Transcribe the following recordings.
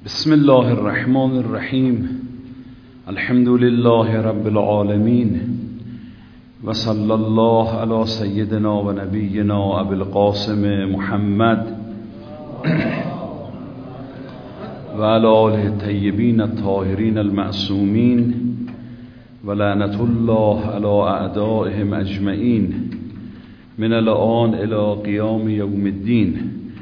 بسم الله الرحمن الرحیم. الحمد لله رب العالمین و صلی الله علی سیدنا و نبینا ابی القاسم محمد و علی آله الطیبین الطاهرین المعصومین و لعنت الله علی اعدائهم اجمعین من الآن الی قیام یوم الدین.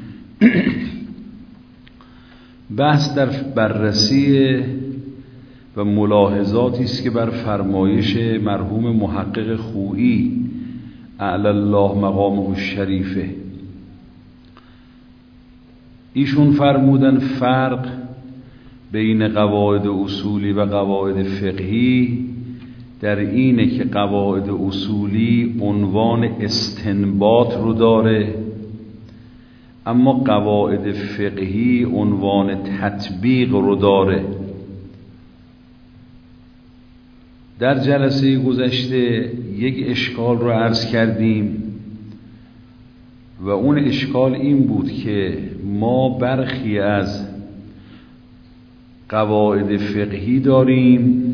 بحث در بررسی و ملاحظاتی است که بر فرمایش مرحوم محقق خویی اعلی الله مقامه الشریفه. ایشون فرمودن فرق بین قواعد اصولی و قواعد فقهی در اینه که قواعد اصولی عنوان استنباط رو داره، اما قواعد فقهی عنوان تطبیق رو داره. در جلسه گذشته یک اشکال رو عرض کردیم و اون اشکال این بود که ما برخی از قواعد فقهی داریم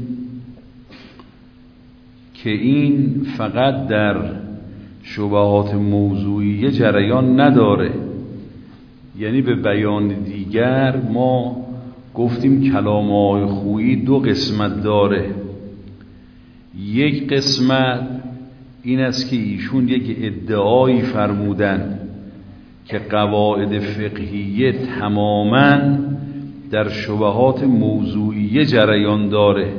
که این فقط در شبهات موضوعی جریان نداره، یعنی به بیان دیگر ما گفتیم کلام‌های خویی دو قسمت داره. یک قسمت این است که ایشون یک ادعایی فرمودن که قواعد فقهیه تماماً در شبهات موضوعی جریان داره،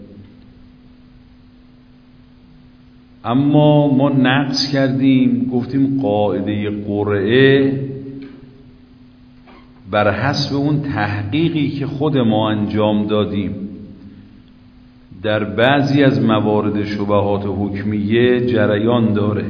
اما ما نقص کردیم، گفتیم قاعده قرعه بر حسب اون تحقیقی که خود ما انجام دادیم در بعضی از موارد شبهات حکمیه جریان داره.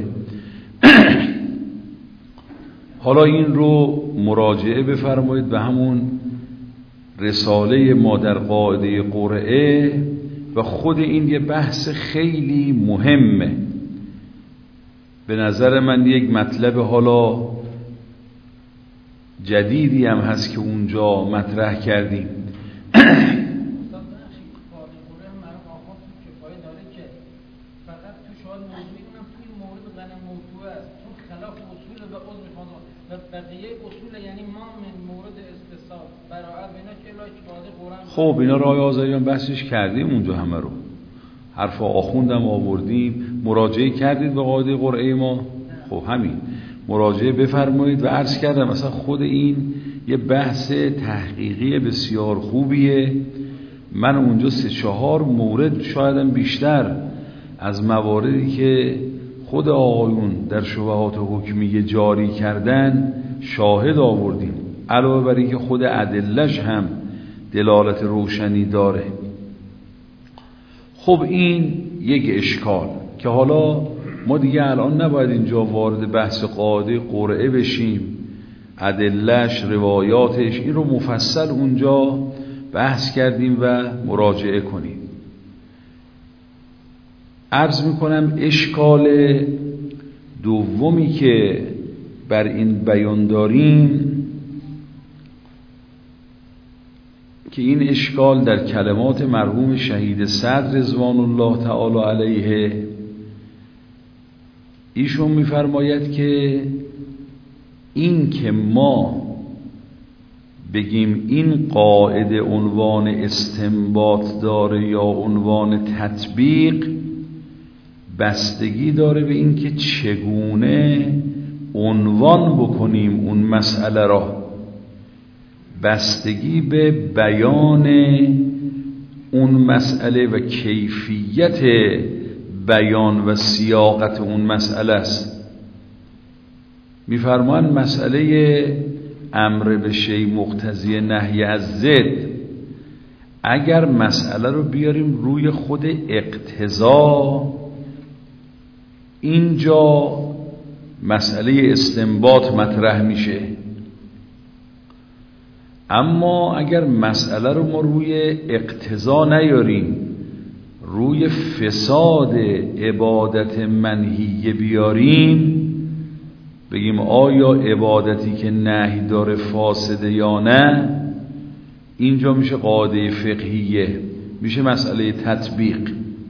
حالا این رو مراجعه بفرمایید به همون رساله ما در قاعده قرعه و خود این یه بحث خیلی مهمه. به نظر من یک مطلب حالا جدیدی هم هست که اونجا مطرح کردیم. خب اینا راه آزاریان بحثش کردیم اونجا، همه رو حرف آخوندم آوردیم، مراجعه کردید به قاعده قرعه ما. خب همین مراجعه بفرمایید و عرض کردم مثلا خود این یه بحث تحقیقی بسیار خوبیه. من اونجا 3-4 مورد شایدم بیشتر از مواردی که خود آقایون در شبهات حکمیه جاری کردن شاهد آوردیم، علاوه بر اینکه خود ادله‌اش هم دلالت روشنی داره. خب این یک اشکال که حالا ما دیگه الان نباید اینجا وارد بحث قاعده قرعه بشیم، ادله‌اش، روایاتش، این رو مفصل اونجا بحث کردیم و مراجعه کنیم. عرض میکنم اشکال دومی که بر این بیان داریم که این اشکال در کلمات مرحوم شهید صدر رضوان الله تعالی علیه، ایشون میفرماید که این که ما بگیم این قاعده عنوان استنباط داره یا عنوان تطبیق، بستگی داره به این که چگونه عنوان بکنیم اون مسئله را، بستگی به بیان اون مسئله و کیفیت بیان و سیاقت اون مسئله است. میفرمان مسئله امر به شیء مقتضی نهی از ضد، اگر مسئله رو بیاریم روی خود اقتضا، اینجا مسئله استنباط مطرح میشه. اما اگر مسئله رو ما روی اقتضا نیاریم، روی فساد عبادت منهیه بیاریم، بگیم آیا عبادتی که نهی داره فاسده یا نه، اینجا میشه قاعده فقهیه، میشه مسئله تطبیق.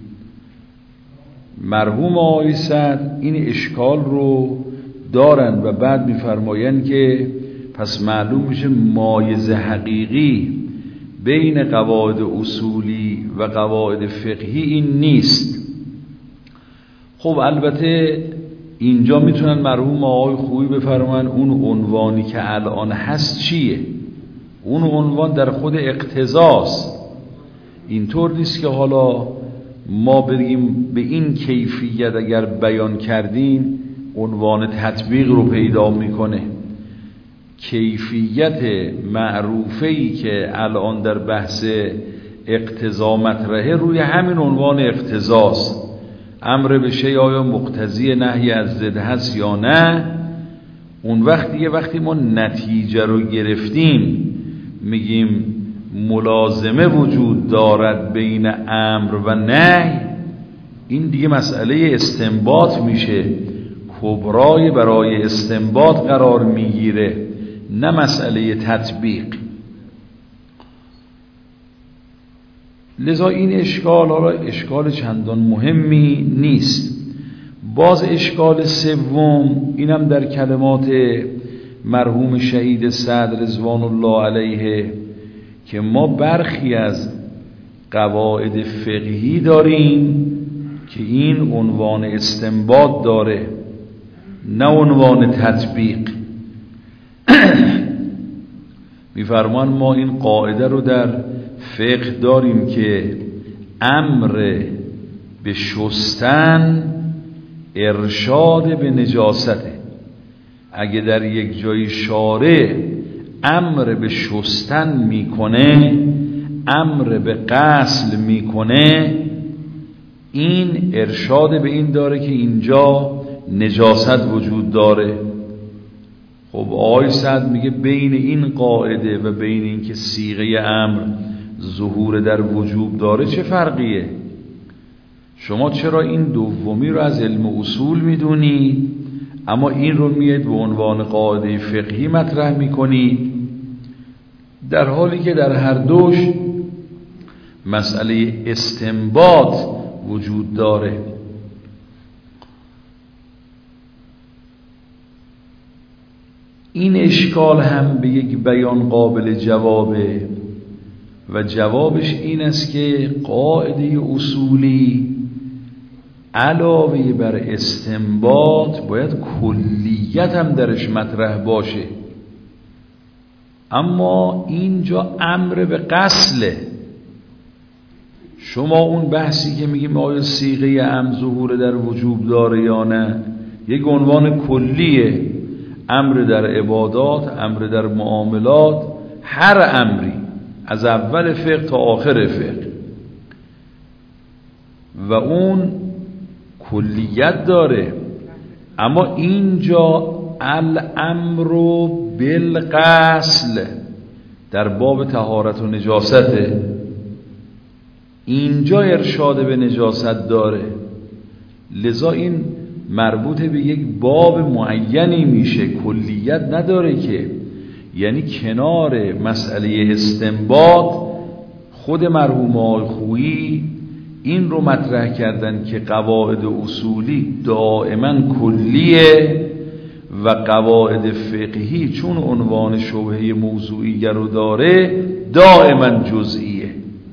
مرحوم آقای سعد این اشکال رو دارن و بعد میفرمایند که پس معلوم میشه مایزه حقیقی بین قواعد اصولی و قواعد فقهی این نیست. خب البته اینجا میتونن مرحوم آقای خویی بفرمایند اون عنوانی که الان هست چیه؟ اون عنوان در خود اقتضاست. اینطور نیست که حالا ما بگیم به این کیفیت اگر بیان کردیم عنوان تطبیق رو پیدا میکنه. کیفیت معروفه‌ای که الان در بحث اقتضا مطرحه روی همین عنوان اقتضاست. امر به شیء آیا مقتضی نهی از ضد هست یا نه؟ اون وقتی ما نتیجه رو گرفتیم میگیم ملازمه وجود دارد بین امر و نهی، این دیگه مسئله استنباط میشه، کبرای برای استنباط قرار میگیره، نه مسئله تطبیق. لذا این اشکال حالا اشکال چندان مهمی نیست. باز اشکال سوم اینم در کلمات مرحوم شهید سعد رضوان الله علیه که ما برخی از قواعد فقهی داریم که این عنوان استنباط داره نه عنوان تطبیق. میفرمان ما این قاعده رو در فقه داریم که امر به شستن ارشاد به نجاسته. اگه در یک جای شارع امر به شستن میکنه، امر به غسل میکنه، این ارشاد به این داره که اینجا نجاست وجود داره. خب آقای سعد میگه بین این قاعده و بین این که صیغه امر ظهور در وجوب داره چه فرقیه؟ شما چرا این دومی رو از علم اصول میدونید اما این رو میاد به عنوان قاعده فقهی مطرح میکنید، در حالی که در هر دوش مسئله استنباط وجود داره. این اشکال هم به یک بیان قابل جوابه و جوابش این است که قاعده اصولی علاوه بر استنباط باید کلیت هم درش مطرح باشه. اما اینجا امر به غسله. شما اون بحثی که میگیم آیا صیغه امر ظهور در وجوب داره یا نه، یک عنوان کلیه. امر در عبادات، امر در معاملات، هر امری از اول فقه تا آخر فقه و اون کلیت داره. اما اینجا الامر بالغسل در باب طهارت و نجاسته، اینجا ارشاد به نجاست داره. لذا این مربوط به یک باب معینی میشه، کلیت نداره که. یعنی کنار مسئله استنباط خود مرحوم آقای خویی این رو مطرح کردن که قواعد اصولی دائما کلیه و قواعد فقهی چون عنوان شبهه موضوعی رو داره دائما جزئیه.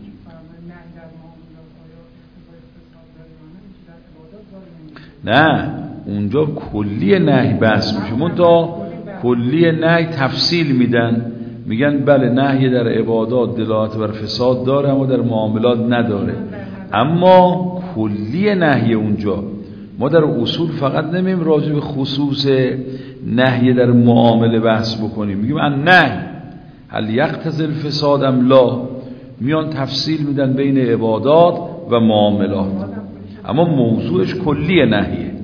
نه اونجا کلی نهی بحث میشه، منتها کلی نهی تفصیل میدن، میگن بله نهی در عبادات دلالت بر فساد داره اما در معاملات نداره. اما کلی نهی اونجا ما در اصول فقط نمیم راجع به خصوص نهی در معامله بحث بکنیم، میگیم ان نهی هل یقتضی الفساد ام لا، میان تفصیل میدن بین عبادات و معاملات، اما موضوعش کلی نهیه.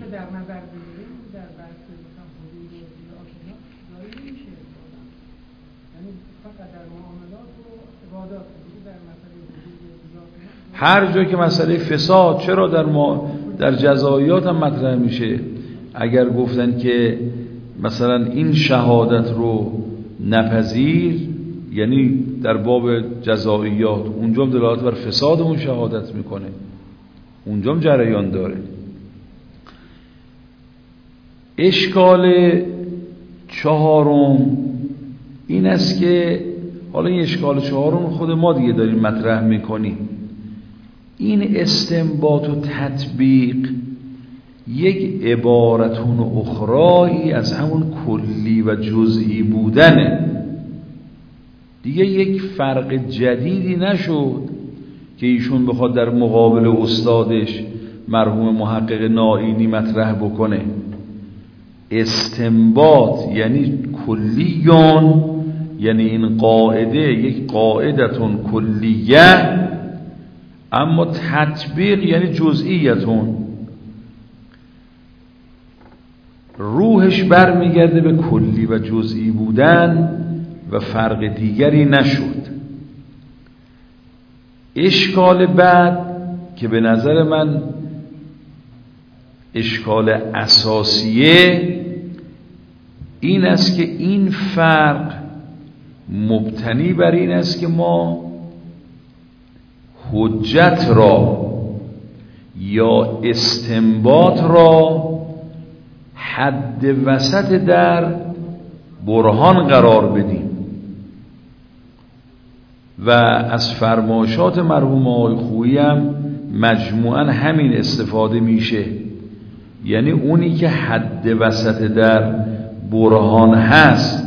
هر جایی که مسئله فساد چرا در جزاییات هم مطرح میشه. اگر گفتن که مثلا این شهادت رو نپذیر، یعنی در باب جزائیات اونجا هم دلالت بر فساد اون شهادت میکنه، اونجا هم جریان داره. اشکال چهارم این است که حالا این اشکال چهارم خود ما دیگه داریم مطرح میکنیم. این استنباط و تطبیق یک عبارتون اخرایی از همون کلی و جزئی بودنه دیگه. یک فرق جدیدی نشد که ایشون بخواد در مقابل استادش مرحوم محقق نائینی مطرح بکنه. استنباط یعنی کلیون، یعنی این قاعده یک قاعدتون کلیه، اما تطبیق یعنی جزئیتون. روحش برمیگرده به کلی و جزئی بودن و فرق دیگری نشد. اشکال بعد که به نظر من اشکال اساسیه این است که این فرق مبتنی بر این است که ما حجت را یا استنباط را حد وسط در برهان قرار بدیم و از فرمایشات مرحوم آقای خویی هم مجموعاً همین استفاده میشه. یعنی اونی که حد وسط در برهان هست،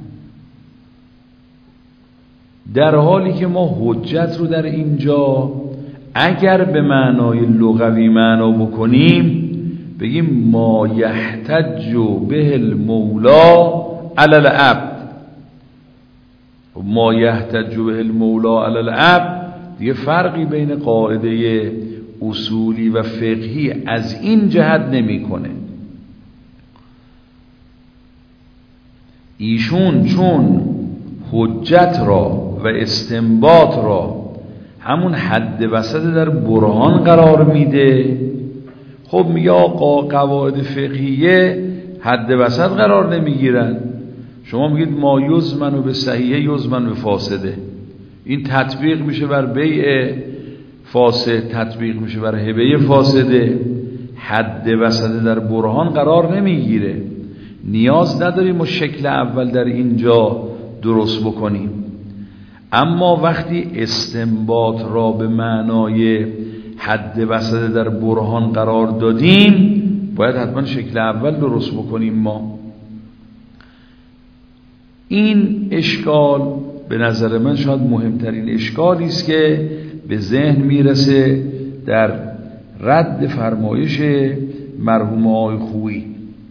در حالی که ما حجت رو در اینجا اگر به معنای لغوی معنا بکنیم بگیم ما یحتج به المولا علی العبد. ما یحتج به المولا علی العبد دیگه فرقی بین قاعده اصولی و فقهی از این جهت نمیکنه. ایشون چون حجت را و استنباط را همون حد وسط در برهان قرار میده، خب میگه آقا قواعد فقهیه حد وسط قرار نمیگیرن. شما میگید ما یزمن به صحیحه یزمن به فاسده، این تطبیق میشه بر بیع فاسد، تطبیق میشه بر هبه فاسده، حد وسط در برهان قرار نمیگیره. نیاز نداریم ما شکل اول در اینجا درست بکنیم. اما وقتی استنباط را به معنای حد وسط در برهان قرار دادیم باید حتما شکل اول درست بکنیم. ما این اشکال به نظر من شاید مهمترین اشکالی است که به ذهن میرسه در رد فرمایش مرحوم آقای خویی.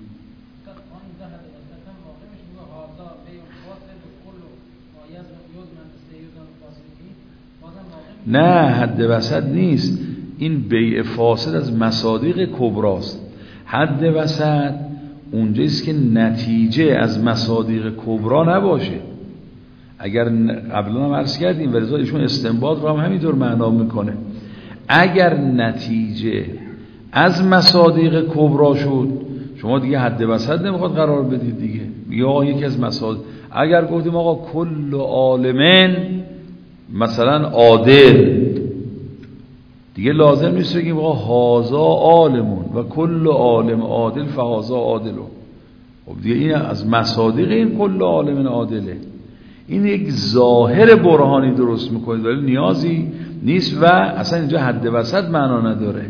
نه حد وسط نیست، این بیع فاسد از مصادیق کبراست. حد وسط اونجاییست که نتیجه از مصادیق کبرا نباشه. اگر قبلا هم عرض کردیم و لذا ایشون استنباط رو هم همینطور معنا میکنه، اگر نتیجه از مصادیق کبرا شد شما دیگه حد وسط نمیخواد قرار بدید دیگه. یا یکی از مصادیق، اگر گفتیم آقا کل عالمن مثلا عادل، دیگه لازم نیست بگیم آقا هازا عالمون و کل عالم عادل فهازا عادلون. خب دیگه این از مصادیق این کل عالم عادله. این یک ظاهر برهانی درست میکنه ولی نیازی نیست و اصلا اینجا حد وسط معنا نداره.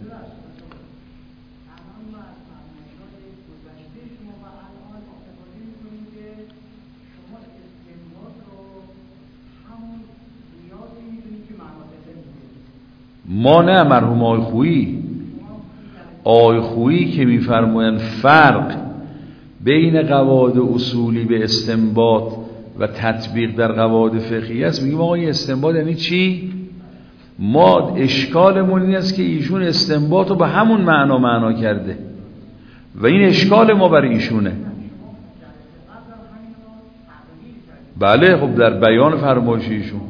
ما نه، مرحوم آقای خویی. آقای خویی که میفرمایند فرق بین قواعد اصولی به استنباط و تطبیق در قواعد فقهی است، میگیم آقا این استنباط یعنی چی؟ ما اشکالمون این است که ایشون استنباط رو به همون معنا کرده و این اشکال ما برای ایشونه. بله خب در بیان فرمایش ایشون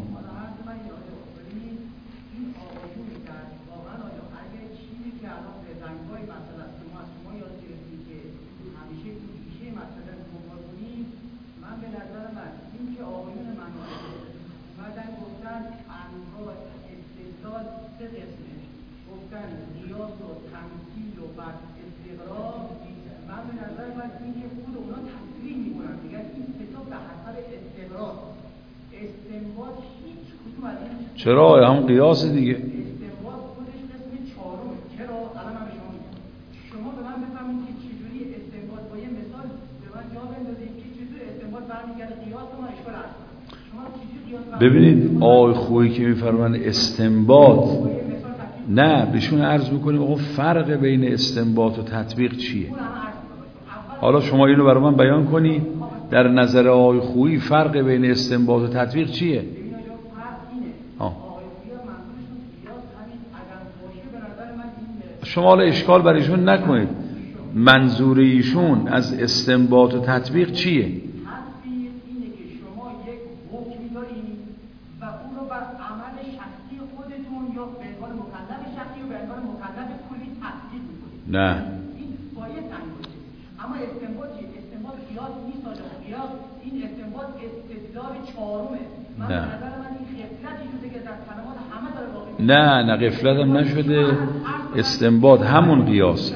انواع استدلال سه قسمه گفتن قیاس و تمثیل و بعد استقرار. من به نظر من این که خود اونا تصریح میکنن میگن این سه تا به حسب استقرار استنباط هیچ کدوم از این چرا هم قیاس دیگه استنباط خودش قسم چهارمه. چرا الان من به شما میگم شما به من بفهمید که چجوری استنباط با یه مثال به من جا بندازید که چجوری استنباط برمیگرده قیاس و من اشکال هست. شما چجوری قیاس ببینید آقای خویی که میفرمان استنباط نه بهشون عرض میکنیم آقا فرق بین استنباط و تطبیق چیه؟ حالا شما اینو برای من بیان کنید در نظر آقای خویی فرق بین استنباط و تطبیق چیه؟ شما حالا اشکال بر ایشون نکنید منظور ایشون از استنباط و تطبیق چیه؟ تطبیق اینه که شما یک حکمی دارید و اون رو بر عمل شخصی خودتون یا به عنوان مکلف شخصی و به عنوان مکلف کلی تطبیق میکنید. نه این باید تعیین بشه. اما استنباط چیه؟ استنباط قیاس نیست. قیاس این استنباط استدلال چهارمه. من به نظر من این غفلتی شده که در کلمات همه داره واقع میشه. نه غفلت هم نشده استنباط همون قیاسه.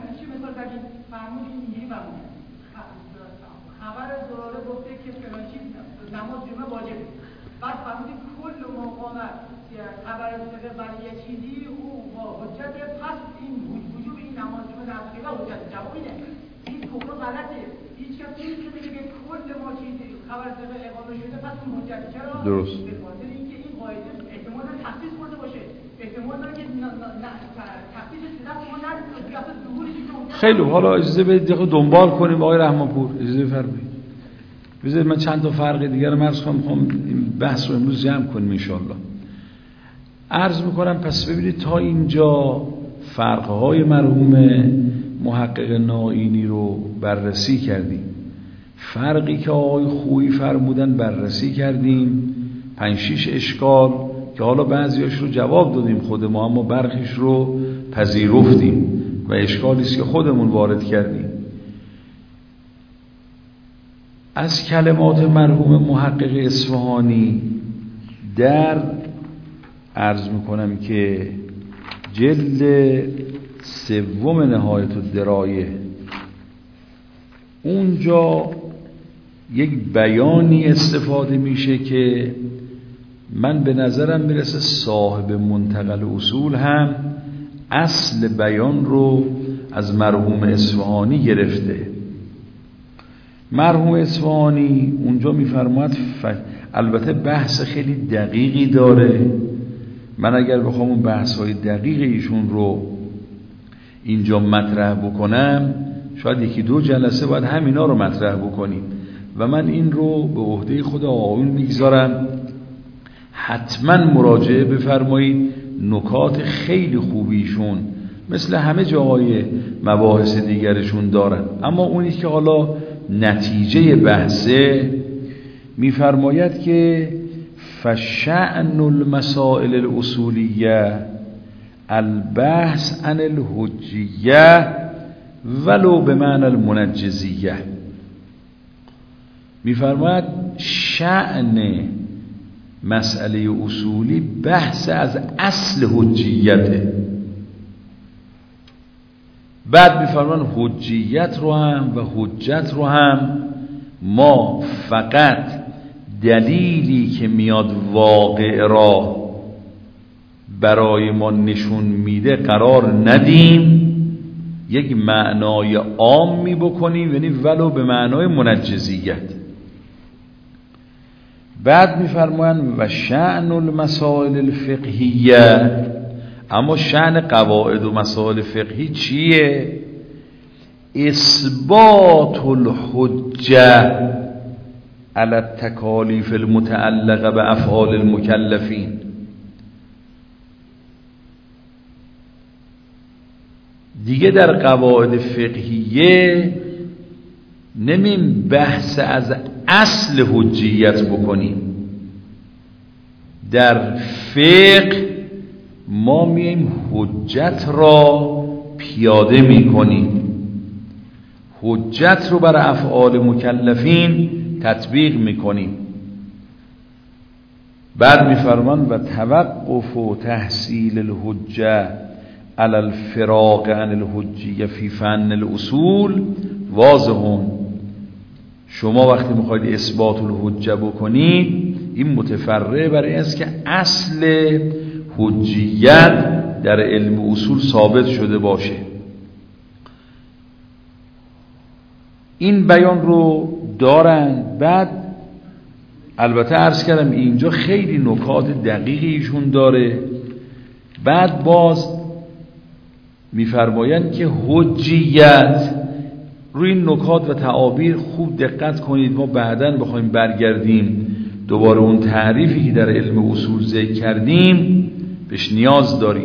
بعد فهمیدی کل مقامت خبر داده برای یه چیزی او با حجت پس این وجوب این نماز جمعه در خیلی حجت جواب اینه. این کفر غلطه. هیچ کس نمیتونه بگه که کل ما چیزی خبر داده اقامه شده پس اون حجت. چرا؟ درست. به خاطر اینکه این قاعده احتمال داره تخصیص خورده باشه. احتمال داره که تخصیصش به دست ما نرسه بیافته ظهورش که خیلی حالا اجازه بدید دنبال کنیم آقای رحمانپور اجازه بفرمایید. بذارید من چند تا فرق دیگر رو عرض کنم. میخوام این بحث رو امروز جمع کنیم ان شاءالله. عرض میکنم پس ببینید تا اینجا فرق‌های مرحوم محقق نائینی رو بررسی کردیم. فرقی که آقای خویی فرمودن بررسی کردیم. 5-6 اشکال که حالا بعضیاش رو جواب دادیم خود ما اما برخیش رو پذیرفتیم و اشکالی است که خودمون وارد کردیم. از کلمات مرحوم محقق اصفهانی در عرض میکنم که جلد 3 نهایت الدرایه اونجا یک بیانی استفاده میشه که من به نظرم میرسه صاحب منتقل اصول هم اصل بیان رو از مرحوم اصفهانی گرفته. مرحوم اصفهانی اونجا میفرماید البته بحث خیلی دقیقی داره. من اگر بخوام اون بحث‌های دقیق ایشون رو اینجا مطرح بکنم شاید 1-2 جلسه باید همینا رو مطرح بکنیم و من این رو به عهده خود آقایون میگذارم. حتما مراجعه بفرمایید. نکات خیلی خوبیشون مثل همه جاهای مباحث دیگرشون دارن اما اونی که حالا نتیجه بحثه میفرماید که فشأن المسائل الاصولیه البحث عن الحجیه ولو به معنی المنجزیه. میفرماید شأن مسئله اصولی بحث از اصل حجیته. بعد میفرمان حجیت رو هم و حجت رو هم ما فقط دلیلی که میاد واقع را برای ما نشون میده قرار ندیم یک معنای عامی بکنیم یعنی ولو به معنای منجزیت. بعد میفرمایند و شأن المسائل الفقهیه اما شأن قواعد و مسائل فقهی چیه؟ اثبات الحجه علی التکالیف المتعلقه به افعال المکلفین. دیگه در قواعد فقهیه نمیم بحث از اصل حجیت بکنیم. در فقه ما میایم حجت را پیاده میکنیم، حجت رو بر افعال مکلفین تطبیق میکنیم. بعد میفرمان و توقف و تحصیل الحجه علی الفراغ عن الحجیه فی فن الاصول واضحون. شما وقتی میخواید اثبات الحجه بکنید این متفرع بر این است که اصل حجیت در علم اصول ثابت شده باشه. این بیان رو دارن. بعد البته عرض کردم اینجا خیلی نکات دقیقی ایشون داره. بعد باز میفرمایند که حجیت روی این نکات و تعابیر خوب دقت کنید. ما بعداً بخوایم برگردیم دوباره اون تعریفی که در علم اصول ذکر کردیم بهش نیاز داریم.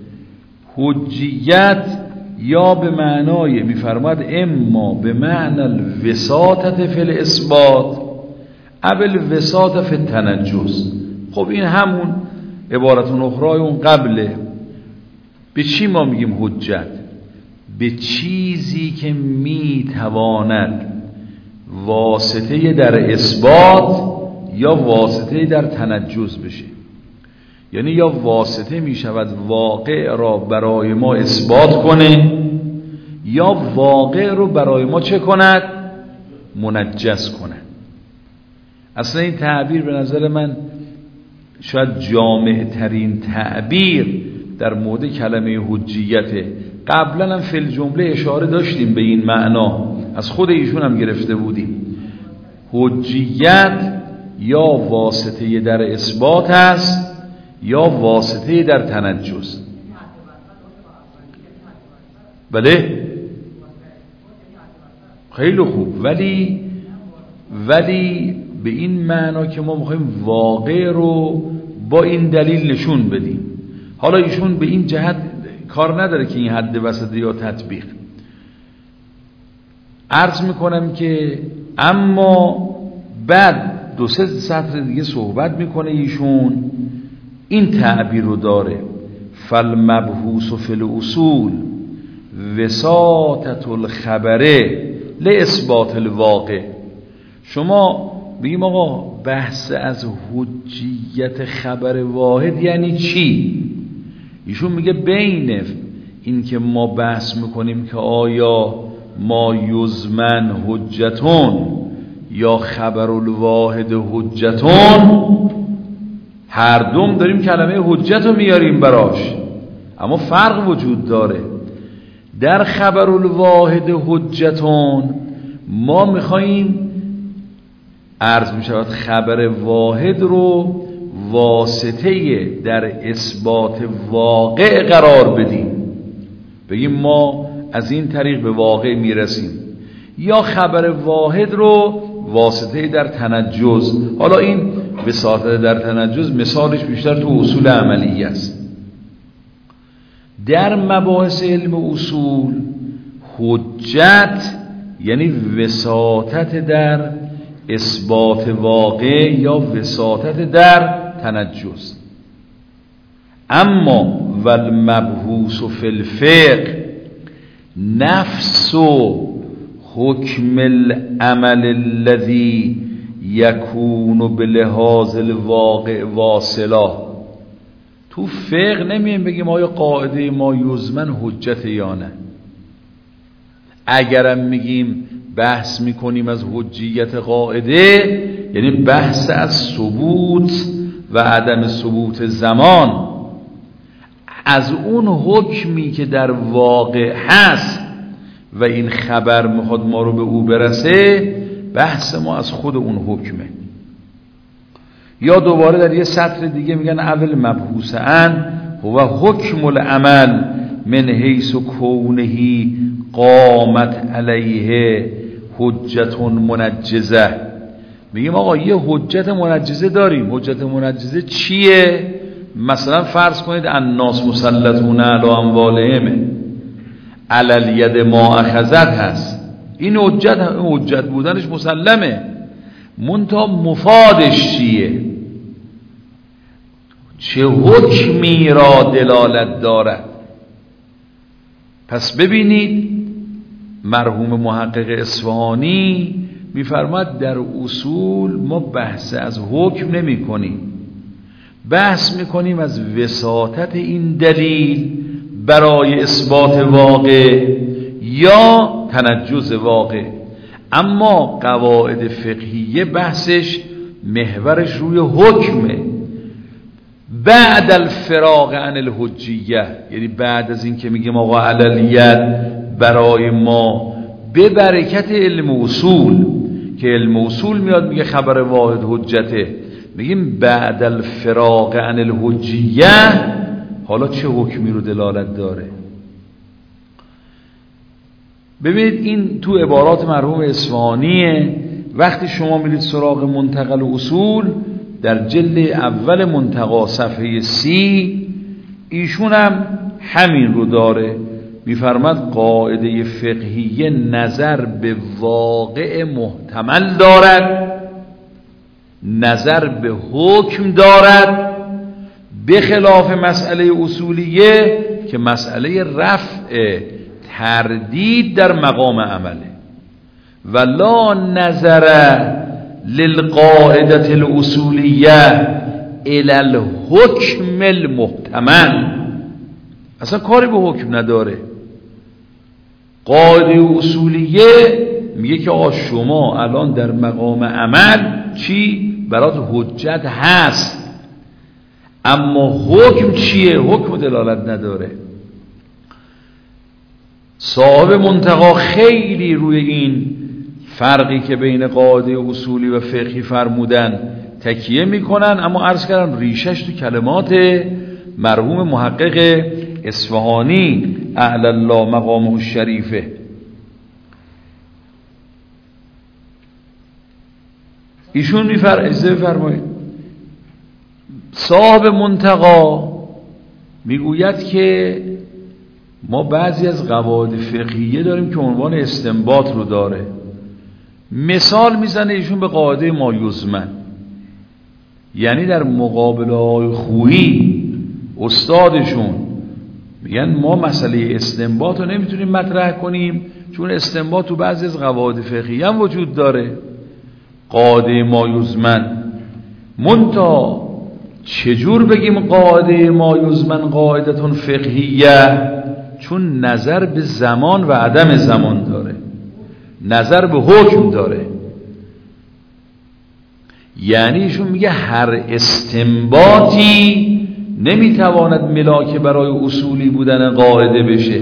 حجیت یا به معنای میفرماد اما به معنی الوساطت فی الاثبات او الوساطت فی التنجز. خب این همون عبارتون اخرای اون قبله. به چی ما میگیم حجت؟ به چیزی که میتواند واسطه در اثبات یا واسطه در تنجز بشه. یعنی یا واسطه میشود واقع را برای ما اثبات کنه یا واقع رو برای ما چه کند؟ منجز کنه. اصلا این تعبیر به نظر من شاید جامع ترین تعبیر در مورد کلمه حجیته. قبلا هم فی الجمله اشاره داشتیم به این معنا، از خود ایشون هم گرفته بودیم. حجیت یا واسطه در اثبات است یا واسطه در تنجز. بله خیلی خوب، ولی به این معنا که ما میخوایم واقع رو با این دلیل نشون بدیم. حالا ایشون به این جهت کار نداره که این حد وسط یا تطبیق. عرض میکنم که اما بعد دو سه سطر دیگه صحبت میکنه ایشون، این تعبیر رو داره فالمبحوث فی الاصول وساطة الخبره لاثبات الواقع. شما بگیم آقا بحث از حجیت خبر واحد یعنی چی؟ ایشون میگه بین این که ما بحث میکنیم که آیا ما یزمن حجتون یا خبر الواحد حجتون، هر دوم داریم کلمه حجت رو میاریم براش، اما فرق وجود داره. در خبر الواحد حجتون ما میخواییم عرض میشود خبر واحد رو واسطه در اثبات واقع قرار بدیم، بگیم ما از این طریق به واقع میرسیم، یا خبر واحد رو واسطه در تنجز. حالا این وساطه در تنجز مثالش بیشتر تو اصول عملی است. در مباحث علم اصول حجت یعنی وساطت در اثبات واقع یا وساطت در تنجز. اما والمبحوث فی الفقه نفس حکم العمل الذي یکون بلحاظ الواقع واصلا. تو فقه نمیم بگیم آیا قاعده ما یزمن حجت یا نه. اگرم میگیم بحث میکنیم از حجیت قاعده یعنی بحث از ثبوت و عدم ثبوت زمان، از اون حکمی که در واقع هست و این خبر میخواد ما رو به او برسه، بحث ما از خود اون حکمه. یا دوباره در یه سطر دیگه میگن اول مبحوث ان هو حکم العمل من حیث کونهی قامت علیه حجت منجزه. میگیم آقا یه حجت منجزه داریم. حجت منجزه چیه؟ مثلا فرض کنید الناس مسلطون علی اموالهم علی الید ما اخذت هست. این حجت بودنش مسلمه، منتها مفادش چیه؟ چه حکمی را دلالت دارد؟ پس ببینید مرحوم محقق اصفهانی میفرماد در اصول ما بحث از حکم نمی کنیم، بحث میکنیم از وساطت این دلیل برای اثبات واقع یا تنجز واقع. اما قواعد فقهیه بحثش محورش روی حکمه بعد الفراغ عن الحجیه، یعنی بعد از این که میگیم آقا عللیت برای ما به برکت علم اصول، که علم اصول میاد میگه خبر واحد حجته، میگیم بعد الفراغ عن الحجیه حالا چه حکمی رو دلالت داره. ببینید این تو عبارات مرحوم اصفهانیه. وقتی شما میرید سراغ منتقل اصول در جلد اول منتقا صفحه 30 ایشون هم همین رو داره، میفرماد قاعده فقهیه نظر به واقع محتمل دارد، نظر به حکم دارد، به خلاف مسئله اصولیه که مسئله رفع تردید در مقام عمله. ولا نظر للقاعده الاصولیه الی الحکم المحتمل، اصلا کاری به حکم نداره. قاعده اصولیه میگه که آقا شما الان در مقام عمل چی برات حجت هست، اما حکم چیه؟ حکم دلالت نداره. صاحب منتقا خیلی روی این فرقی که بین قاعده اصولی و فقهی فرمودن تکیه میکنن، اما عرض کردم ریشش تو کلمات مرحوم محقق اصفهانی اعلی الله مقامه الشریفه. ایشون میفرماید صاحب منتقا میگوید که ما بعضی از قواعد فقهیه داریم که عنوان استنباط رو داره. مثال میزنه ایشون به قاعده ما یزمن، یعنی در مقابله های خویی استادشون میگن ما مسئله استنباط رو نمیتونیم مطرح کنیم چون استنباط تو بعضی از قواعد فقهیه هم وجود داره. قاعده ما یزمن منتها چجور بگیم قاعده ما یزمن قاعدتون فقهیه؟ چون نظر به زمان و عدم زمان داره، نظر به حکم داره. یعنی ایشون میگه هر استنباطی نمیتواند ملاک برای اصولی بودن قاعده بشه.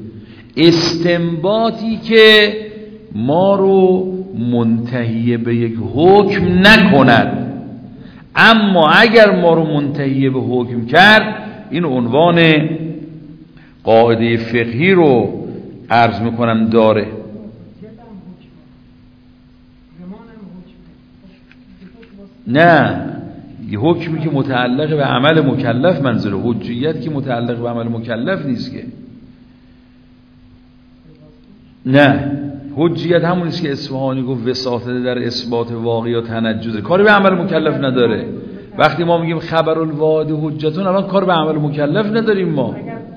استنباطی که ما رو منتهی به یک حکم نکند، اما اگر ما رو منتهی به حکم کرد این عنوان قاعده فقهی رو عرض میکنم داره. نه، یه حکمی که متعلق به عمل مکلف منظوره، حجیت که متعلق به عمل مکلف نیست که. نه، حجیت همون است که اصفهانی گفت وساطت در اثبات واقع یا تنجزه، کاری به عمل مکلف نداره. وقتی ما میگیم خبر الواحد حجتون الان کار به عمل مکلف نداریم ما.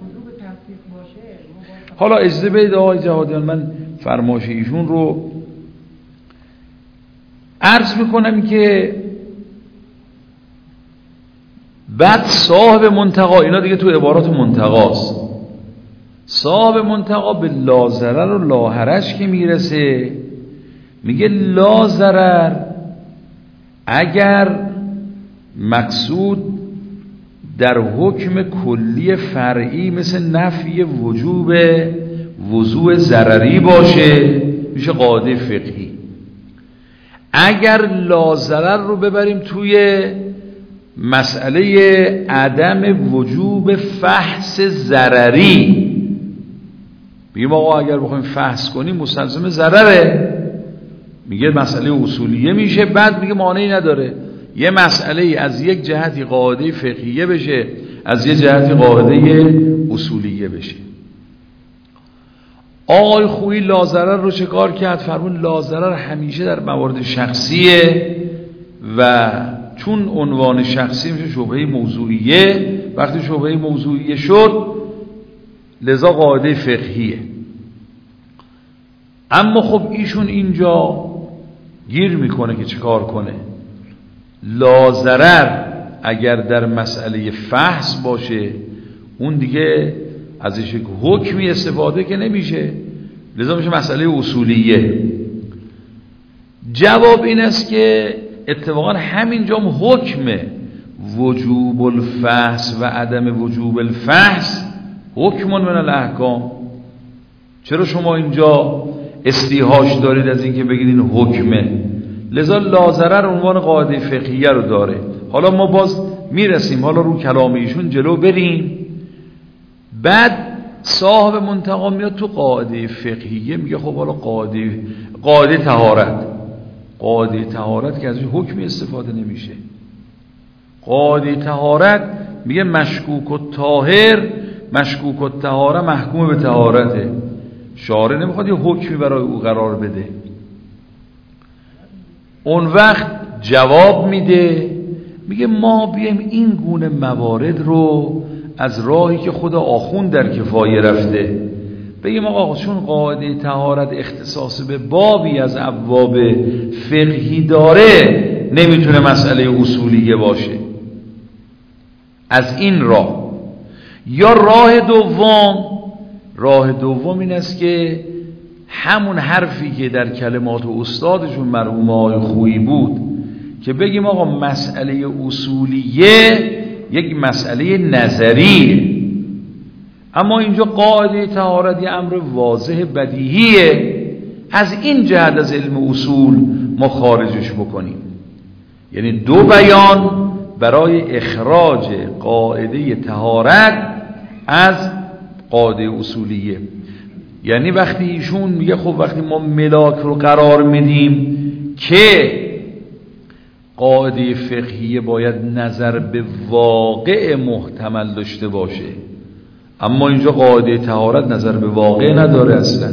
حالا اجازه بدید آقای جهادیان من فرمایش ایشون رو عرض میکنم که بعد صاحب منتقا، اینا دیگه تو عبارات منتقاست، صاحب منتقا به لا ضرر و لا حرج که میرسه میگه لا ضرر اگر مقصود در حکم کلی فرعی مثل نفی وجوب وضوع ضرری باشه میشه قاعده فقهی. اگر لا ضرر رو ببریم توی مسئله عدم وجوب فحص ضرری، بگیم آقا اگر بخوایم فحص کنیم مستلزم ضرره، میگه مسئله اصولیه میشه. بعد میگه مانعی نداره یه مسئله از یک جهتی قاعده فقهیه بشه، از یک جهتی قاعده اصولیه بشه. آقای خویی لا ضرر رو چه کار کرد؟ فرمون لا ضرر همیشه در موارد شخصیه و چون عنوان شخصی میشه شبهه موضوعیه، وقتی شبهه موضوعیه شد لذا قاعده فقهیه. اما خب ایشون اینجا گیر میکنه که چه کار کنه. لا ضرر اگر در مسئله فحص باشه اون دیگه ازش حکمی استفاده که نمیشه، لذا میشه مسئله اصولیه. جواب این است که اتفاقا همینجا حکم وجوب الفحص و عدم وجوب الفحص حکم من الاحکام. چرا شما اینجا استیحاش دارید از اینکه بگید این حکمه؟ لذا لازرر عنوان قاعده فقهیه رو داره. حالا ما باز میرسیم، حالا رو کلام ایشون جلو بریم. بعد صاحب منتقا میاد تو قاعده فقهیه میگه خب حالا قاعده طهارت که ازش حکمی استفاده نمیشه. قاعده طهارت میگه مشکوک الطهاره محکوم به طهارته. شارع نمیخواد یه حکمی برای او قرار بده. اون وقت جواب میده، میگه ما بیایم این گونه موارد رو از راهی که خود آخوند در کفایه رفته بگیم آقا چون قاعده طهارت اختصاص به بابی از ابواب فقهی داره نمیتونه مسئله اصولیه باشه. از این راه. یا راه دوم این است که همون حرفی که در کلمات استادشون مرحوم آقای خویی بود که بگیم آقا مسئله اصولیه یک مسئله نظریه، اما اینجا قاعده طهارت یه امر واضح بدیهیه، از این جهت از علم اصول ما خارجش بکنیم. یعنی دو بیان برای اخراج قاعده طهارت از قاعده اصولیه. یعنی وقتی ایشون میگه خب وقتی ما ملاک رو قرار میدیم که قاعده فقهیه باید نظر به واقع محتمل داشته باشه، اما اینجا قاعده طهارت نظر به واقع نداره اصلا.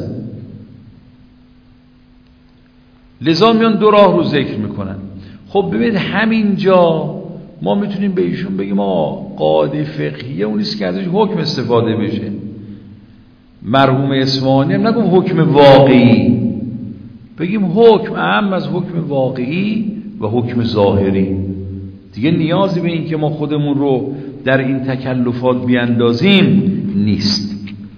لذا میان دو راه رو ذکر میکنن. خب ببینید همینجا ما میتونیم به ایشون بگیم قاعده فقهیه اون نیست که ازش حکم استفاده بشه. مرحوم اصفهانی هم نگم حکم واقعی، بگیم حکم اهم از حکم واقعی و حکم ظاهری. دیگه نیازی به این که ما خودمون رو در این تکلفات بیاندازیم نیست.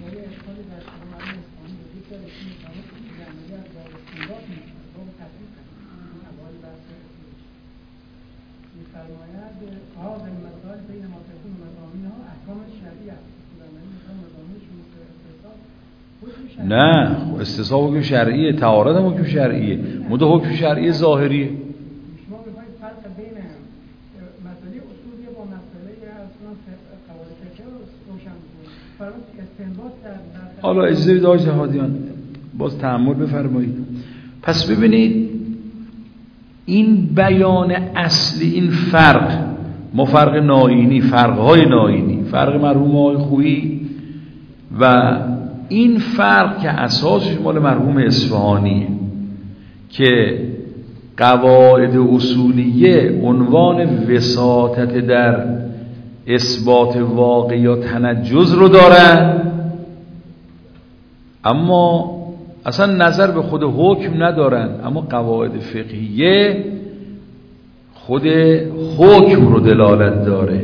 نه استصحاب حکم شرعیه، طهارت هم حکم شرعیه، مده حکم شرعی ظاهریه. شما بخواید فرق بین مسئله اصولی با مسئله اصلا قواعد فقهی رو روشن کنید. فرض استنباط در حالا اجازه بدید آقای جهادیان باز تأمل بفرمایید. پس ببینید این بیان اصلی، این فرق، ما فرق ناینی، فرقهای ناینی، فرق مرحوم آقای خویی و این فرق که اساسش مال مرحوم اصفهانیه که قواعد اصولیه عنوان وساطت در اثبات واقع یا تنجز رو دارن، اما اصلا نظر به خود حکم ندارن. اما قواعد فقهیه خود حکم رو دلالت داره.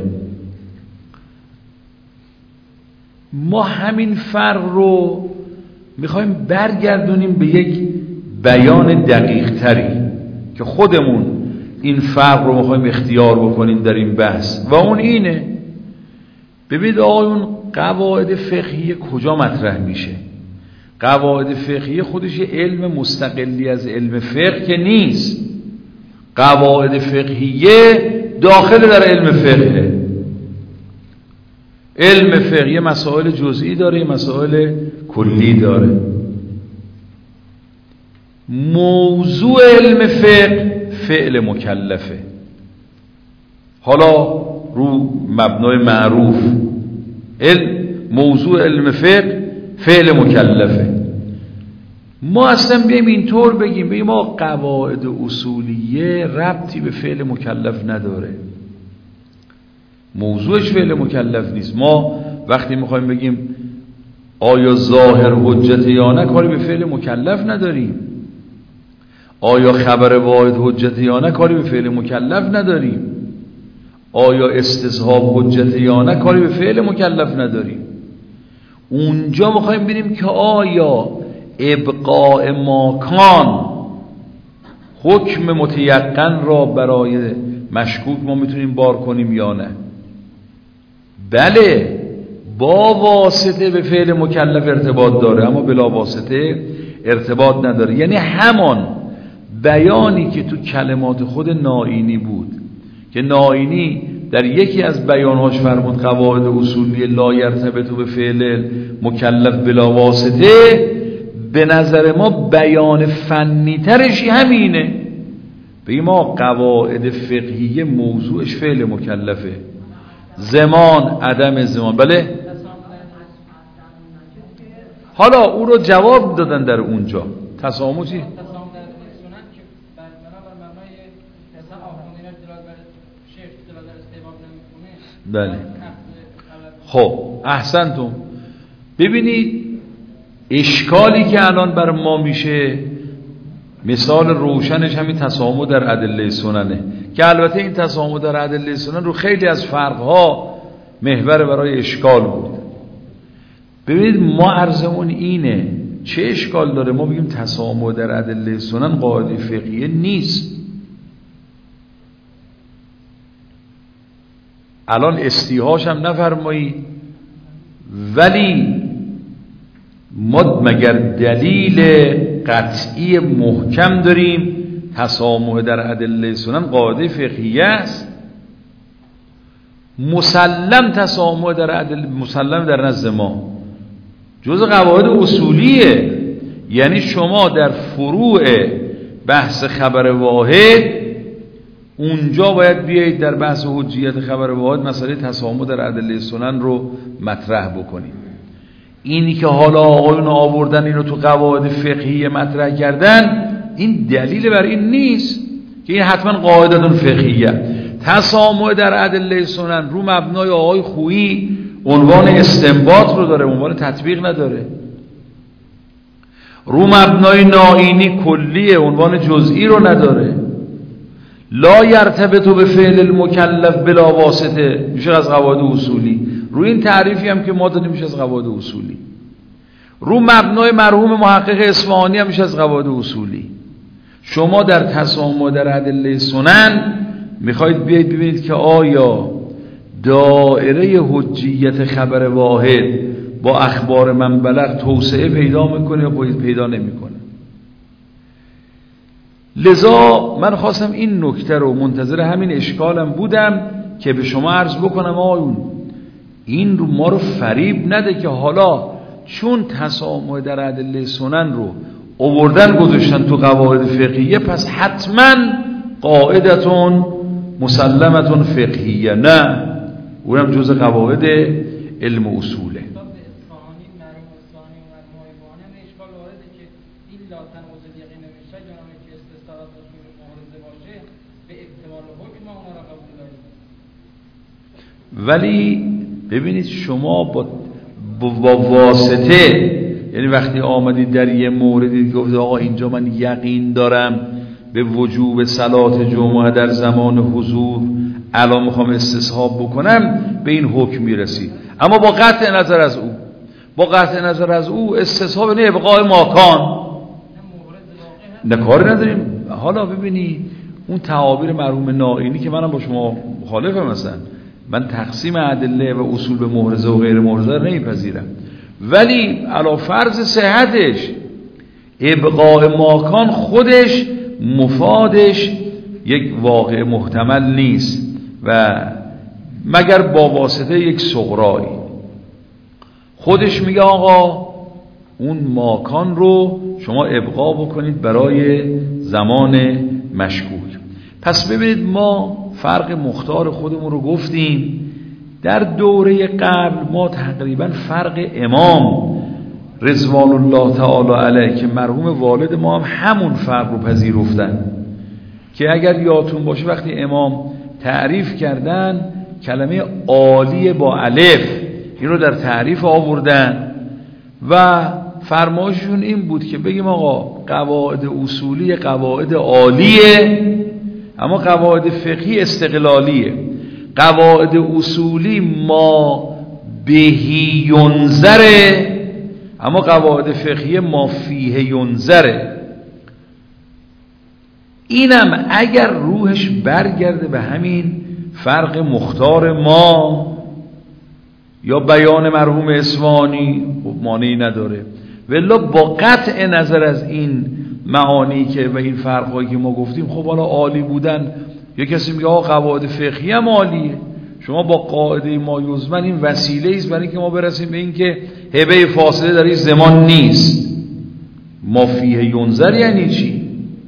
ما همین فرق رو میخوایم برگردونیم به یک بیان دقیق تری که خودمون این فرق رو میخوایم اختیار بکنیم در این بحث و اون اینه. ببینید آقایون قواعد فقهیه کجا مطرح میشه؟ قواعد فقهیه خودش علم مستقلی از علم فقه که نیست. قواعد فقهیه داخل در علم فقهه. علم فقهیه مسائل جزئی داره، مسائل کلی داره. موضوع علم فقه فعل مکلفه. حالا رو مبنای معروف موضوع علم فقه فعل مکلفه. ما اصلا بیایم اینطور بگیم ما قواعد اصولیه ربطی به فعل مکلف نداره، موضوعش فعل مکلف نیست. ما وقتی میخوایم بگیم آیا ظاهر حجت یا نه کاری به فعل مکلف نداریم، آیا خبر واحد حجت یا نه کاری به فعل مکلف نداریم، آیا استصحاب حجت یا نه کاری به فعل مکلف نداریم. اونجا میخوایم ببینیم که آیا ابقاء ماکان حکم متیقن را برای مشکوک ما میتونیم بار کنیم یا نه. بله با واسطه به فعل مکلف ارتباط داره اما بلا واسطه ارتباط نداره. یعنی همان بیانی که تو کلمات خود نائینی بود که نائینی در یکی از بیانهاش فرمود قواعد اصولی لا یرتبط به فعل مکلف بلا واسطه، به نظر ما بیان فنی ترش همینه. بگیم ما قواعد فقهیه موضوعش فعل مکلفه، زمان عدم زمان. بله حالا او رو جواب دادن در اونجا. تسامح چی؟ بله خب احسنتم. ببینید اشکالی که الان بر ما میشه مثال روشنش همین تسامح در ادله سننه که البته این تسامح در ادله سنن رو خیلی از فرقها محور برای اشکال بود. ببینید ما عرضمون اینه چه اشکال داره ما بگیم تسامح در ادله سنن قاعده فقهیه نیست. الان استیهاش هم نفرمایی، ولی ما مگر دلیل قطعی محکم داریم تسامح در ادله سنن قاعده فقهیه است؟ مسلم تسامح در ادله مسلم در نزد ما جز قواعد اصولیه. یعنی شما در فروع بحث خبر واحد اونجا باید بیایید در بحث حجیت خبر واحد مسئله تسامح در ادله سنن رو مطرح بکنید. اینی که حالا آقایون آوردن اینو تو قواعد فقهی مطرح کردن این دلیل بر این نیست که این حتما قاعدتون فقهیه. تسامح در ادله سنن رو مبنای آقای خویی عنوان استنباط رو داره، عنوان تطبیق نداره. رو مبنای نائینی کلیه، عنوان جزئی رو نداره. لا یرتبط به فعل المکلف بلا واسطه میشه از قواعد اصولی. روی این تعریفی هم که ما دادیم میشه از قواعد اصولی. رو مبنای مرحوم محقق اصفهانی هم میشه از قواعد اصولی. شما در تسامح در ادله سنن میخواید بیاید ببینید که آیا دائره حجیت خبر واحد با اخبار من بلغ توسعه پیدا میکنه یا پیدا نمیکنه. لذا من خواستم این نکته رو منتظر همین اشکالم بودم که به شما عرض بکنم آیون این رو ما رو فریب نده که حالا چون تسامح در ادله سنن رو آوردن گذاشتن تو قواعد فقهیه پس حتما قاعدتون مسلمتون فقهیه. نه، اونم جز قواعد علم اصوله. ولی ببینید شما با واسطه، یعنی وقتی آمدید در یه موردی گفت آقا اینجا من یقین دارم به وجوب صلات جمعه در زمان حضور الان میخوام استصحاب بکنم، به این حکم میرسید. اما با قطع نظر از او استصحاب نه ابقاء ماکان نه کاری نداریم. حالا ببینی اون تعابیر مرحوم نائینی که منم با شما مخالفم، مثلا من تقسیم ادله و اصول به محرزه و غیر محرزه رو نمیپذیرم، ولی علی فرض صحتش ابقاء ماکان خودش مفادش یک واقع محتمل نیست و مگر با واسطه یک صغرایی. خودش میگه آقا اون ماکان رو شما ابقا بکنید برای زمان مشکوک. پس ببینید ما فرق مختار خودمون رو گفتیم. در دوره قبل ما تقریبا فرق امام رضوان الله تعالی علیه که مرحوم والد ما هم همون فرق رو پذیرفتن که اگر یادتون باشه وقتی امام تعریف کردن کلمه عالی با الف این رو در تعریف آوردن و فرمایششون این بود که بگیم آقا قواعد اصولی قواعد عالیه اما قواعد فقهی استقلالیه. قواعد اصولی ما بهی ینظره، اما قواعد فقهی ما فیه ینظره. اینم اگر روحش برگرده به همین فرق مختار ما یا بیان مرحوم اصفهانی مانعی نداره، ولی با قطع نظر از این معانی که و این فرقایی که ما گفتیم، خب حالا عالی بودن، یه کسی میگه آقا قواعد فقهی هم عالیه، شما با قاعده ما یزمن این وسیله است برای اینکه ما برسیم به این که هبه فاصله در این زمان نیست. ما فیه ینظر یعنی چی؟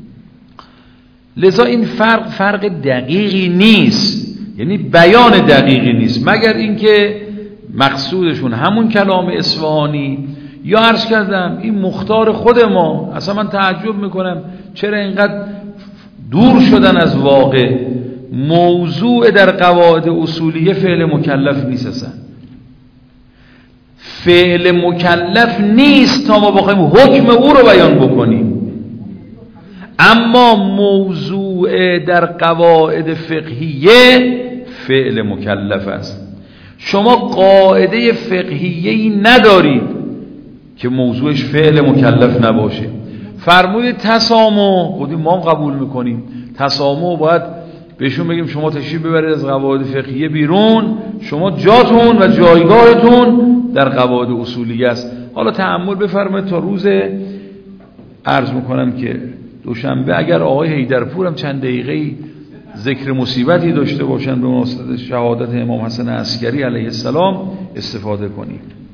لذا این فرق دقیقی نیست، یعنی بیان دقیقی نیست، مگر اینکه مقصودشون همون کلام اصفهانی یا عرض کردم این مختار خود ما. اصلا من تعجب میکنم چرا اینقدر دور شدن از واقع. موضوع در قواعد اصولیه فعل مکلف نیست، اصلا فعل مکلف نیست تا ما بخوایم حکم او رو بیان بکنیم، اما موضوع در قواعد فقهیه فعل مکلف است. شما قاعده فقهیه‌ای ندارید که موضوعش فعل مکلف نباشه. فرمود تسامح، خودی ما هم قبول میکنیم، تسامح باید بهشون بگیم شما تشریف ببرید از قواعد فقهیه بیرون، شما جاتون و جایگاهتون در قواعد اصولیه است. حالا تأمل بفرمایید تا روز عرض میکنم که دوشنبه اگر آقای حیدرپور هم چند دقیقه ذکر مصیبتی داشته باشن به مناسبت شهادت امام حسن عسکری علیه السلام استفاده کنید.